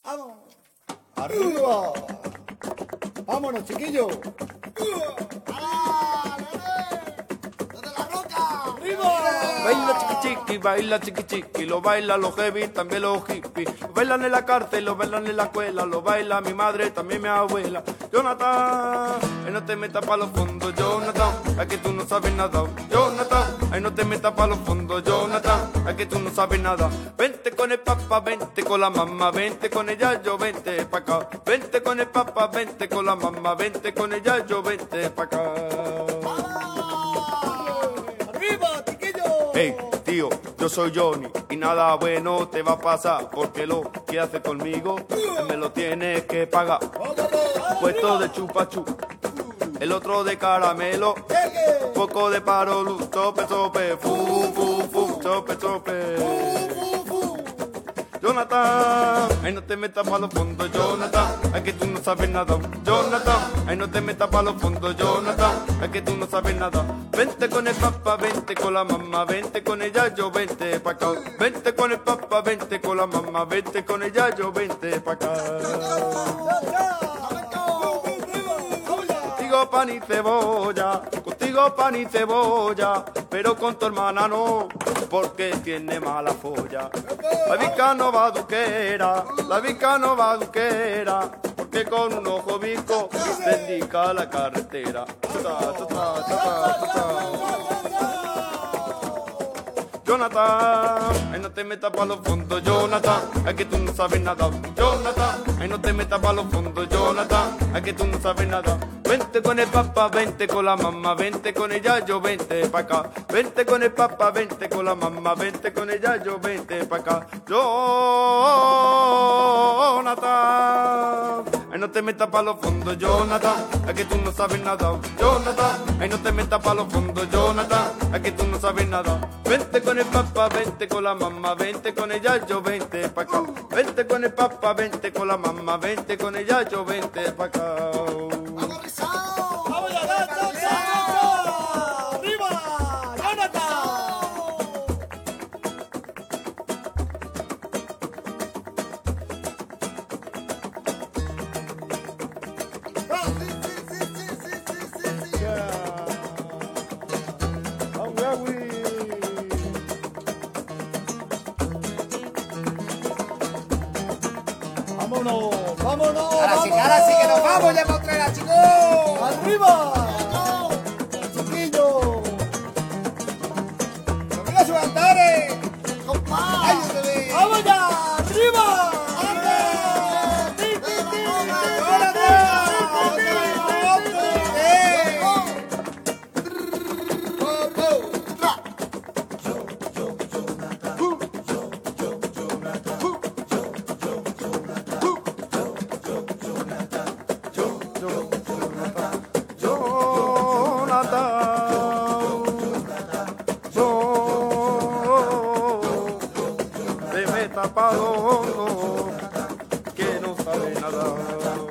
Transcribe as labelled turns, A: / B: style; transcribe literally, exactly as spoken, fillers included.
A: ¡Vamos! ¡Arriba! ¡Vámonos, chiquillos!
B: ¡Ah, nene! ¡Desde la roca!
A: ¡Arriba!
C: Baila chiqui chiqui, baila chiqui chiqui, lo baila los heavy, también los hippies. Lo bailan en la cárcel, lo bailan en la escuela, lo baila mi madre, también mi abuela. Jonathan, ay no te metas pa' los fondos, Jonathan, ay que tú no sabes nada. Jonathan, ay no te metas pa' los fondos, Jonathan, ay que tú no sabes nada. Vente con el papá, vente con la mamá, vente con ella, yo vente pa' acá. Vente con el papá, vente con la mamá, vente con ella, yo vente pa' acá.
A: ¡Arriba, chiquillos!
C: Hey, tío, yo soy Johnny y nada bueno te va a pasar porque lo que hace conmigo me lo tienes que pagar. Puesto de chupa chup, el otro de caramelo, poco de parolú, tope tope, fu fu fu, tope tope. Jonathan, ay no te metas pa' los fondos, Jonathan, ay que tú no sabes nada. Jonathan, ay no te metas pa' los fondos, Jonathan, ay que tú no sabes nada. Vente con el papá, vente con la mamá, vente con ella, yo vente pa' acá. Vente con el papá, vente con la mamá, vente con ella, yo vente pa' acá. Contigo pan y cebolla, contigo pan y cebolla, pero con tu hermana no, porque tiene mala folla. La bica no va duquera, la bica no va duquera, porque con un ojo bico se indica la carretera. Tuta, tuta, tuta, tuta. Jonathan, ay no te metas pa' los fondos, Jonathan, ay que tú no sabes nada. Jonathan, ay no te metas pa' los fondos, Jonathan, ay que tú no sabes nada. Vente con el papá, vente con la mamá, vente con ella, yo vente pa' acá. Vente con el papá, vente con la mamá, vente con ella, yo vente pa' acá. Jonathan, ay no te metas pa' los fondos, Jonathan, ay que tú no sabes nada. Jonathan, ay no te metas pa' los fondos, Jonathan, ay que tú no sabes nada. Vente con el papá, vente con la mamá, vente con ella, yo vente pa' acá. Vente con el papá, vente con la mamá, vente con ella, yo vente pa' acá.
B: ¡Vamos, Rizao!
A: ¡Vamos ya, danza, danza! ¡Arriba! ¡Jonathan!
B: ¡Ah, sí, sí, sí, sí, sí, sí, sí, sí!
A: ¡Vámonos! ¡Vámonos!
D: Ahora sí,
A: ¡Vámonos!
D: ahora sí que nos vamos ya para otra, chicos.
A: ¡Arriba! ¡Chiquillos!
D: ¡No mira sus andares!
B: ¡Compa!
D: ¡Ay, Dios mío!
A: ¡Vamos ya! ¡Arriba!
C: Tapado, que no sabe nada.